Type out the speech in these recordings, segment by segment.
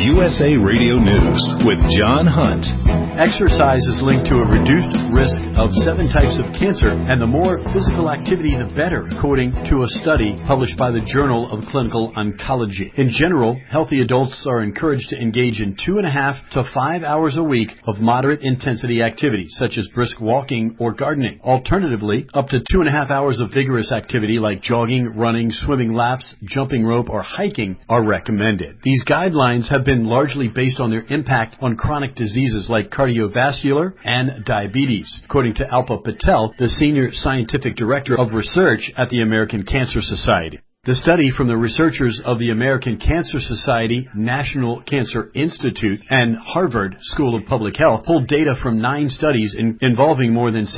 USA Radio News with John Hunt. Exercise is linked to a reduced risk of 7 types of cancer, and the more physical activity, the better, according to a study published by the Journal of Clinical Oncology. In general, healthy adults are encouraged to engage in 2.5 to 5 hours a week of moderate intensity activity, such as brisk walking or gardening. Alternatively, up to 2.5 hours of vigorous activity like jogging, running, swimming laps, jumping rope, or hiking are recommended. These guidelines have been largely based on their impact on chronic diseases like cardiovascular and diabetes, according to Alpa Patel, the Senior Scientific Director of Research at the American Cancer Society. The study from the researchers of the American Cancer Society, National Cancer Institute, and Harvard School of Public Health pulled data from 9 studies involving more than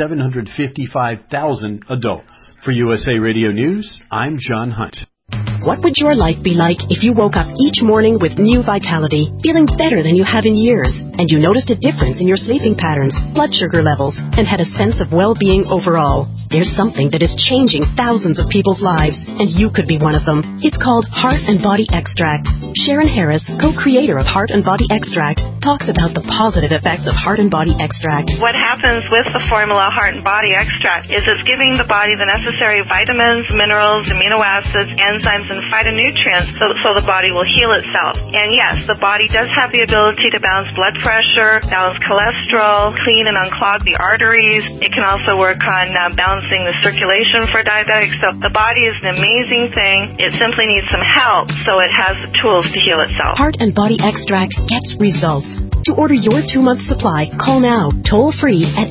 755,000 adults. For USA Radio News, I'm John Hunt. What would your life be like if you woke up each morning with new vitality, feeling better than you have in years, and you noticed a difference in your sleeping patterns, blood sugar levels, and had a sense of well-being overall? There's something that is changing thousands of people's lives, and you could be one of them. It's called Heart and Body Extract. Sharon Harris, co-creator of Heart and Body Extract, talks about the positive effects of Heart and Body Extract. What happens with the formula Heart and Body Extract is it's giving the body the necessary vitamins, minerals, amino acids, enzymes, and phytonutrients so the body will heal itself. And yes, the body does have the ability to balance blood pressure, balance cholesterol, clean and unclog the arteries. It can also work on balancing the circulation for diabetics. So the body is an amazing thing. It simply needs some help so it has the tools to heal itself. Heart and Body Extract gets results. To order your 2-month supply, call now, toll free at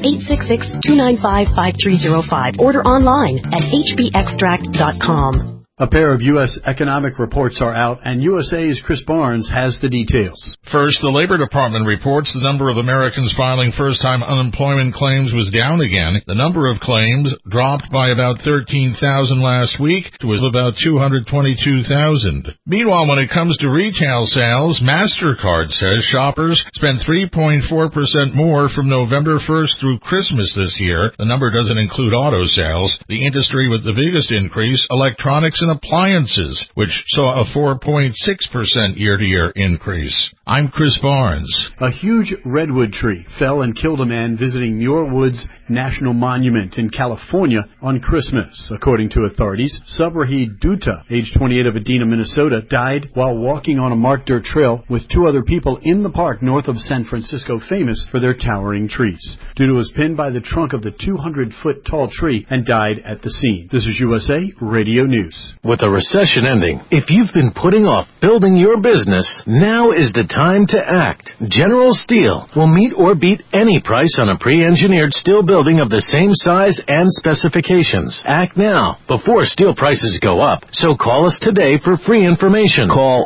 866-295-5305. Order online at hbextract.com. A pair of U.S. economic reports are out, and USA's Chris Barnes has the details. First, the Labor Department reports the number of Americans filing first-time unemployment claims was down again. The number of claims dropped by about 13,000 last week to about 222,000. Meanwhile, when it comes to retail sales, MasterCard says shoppers spent 3.4% more from November 1st through Christmas this year. The number doesn't include auto sales. The industry with the biggest increase, electronics and appliances, which saw a 4.6% year-to-year increase. I'm Chris Barnes. A huge redwood tree fell and killed a man visiting Muir Woods National Monument in California on Christmas. According to authorities, Subrahid Dutta, age 28 of Edina, Minnesota, died while walking on a marked dirt trail with 2 other people in the park north of San Francisco, famous for their towering trees. Dutta was pinned by the trunk of the 200-foot tall tree and died at the scene. This is USA Radio News. With a recession ending, if you've been putting off building your business, now is the time to act. General Steel will meet or beat any price on a pre-engineered steel building of the same size and specifications. Act now before steel prices go up. So call us today for free information. Call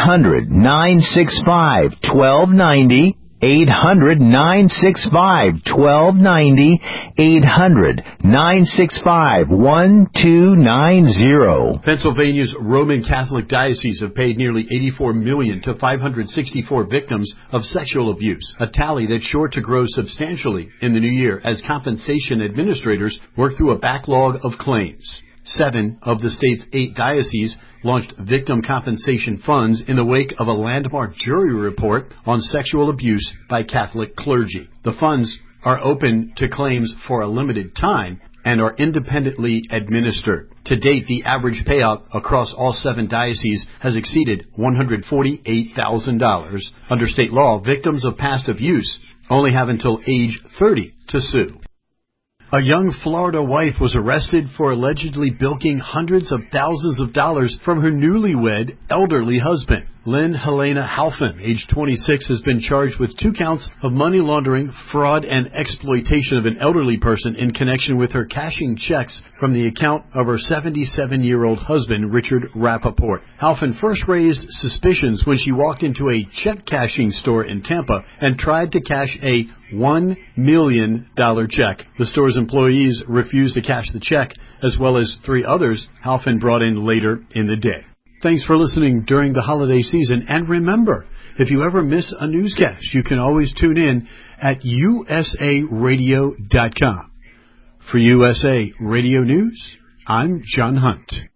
800-965-1290. 800-965-1290, 800-965-1290. Pennsylvania's Roman Catholic Diocese have paid nearly $84 million to 564 victims of sexual abuse, a tally that's sure to grow substantially in the new year as compensation administrators work through a backlog of claims. 7 of the state's 8 dioceses launched victim compensation funds in the wake of a landmark jury report on sexual abuse by Catholic clergy. The funds are open to claims for a limited time and are independently administered. To date, the average payout across all 7 dioceses has exceeded $148,000. Under state law, victims of past abuse only have until age 30 to sue. A young Florida wife was arrested for allegedly bilking hundreds of thousands of dollars from her newlywed elderly husband. Lynn Helena Halfin, age 26, has been charged with 2 counts of money laundering, fraud, and exploitation of an elderly person in connection with her cashing checks from the account of her 77-year-old husband, Richard Rappaport. Halfin first raised suspicions when she walked into a check-cashing store in Tampa and tried to cash a $1 million check. The store's employees refused to cash the check, as well as 3 others Halfin brought in later in the day. Thanks for listening during the holiday season. And remember, if you ever miss a newscast, you can always tune in at usaradio.com. For USA Radio News, I'm John Hunt.